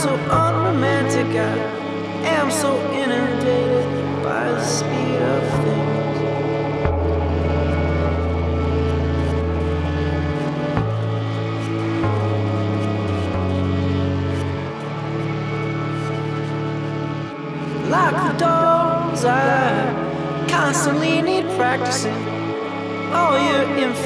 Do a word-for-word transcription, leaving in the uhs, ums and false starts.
so unromantic, I am so inundated by the speed of things. Like the dogs, I constantly need practicing all your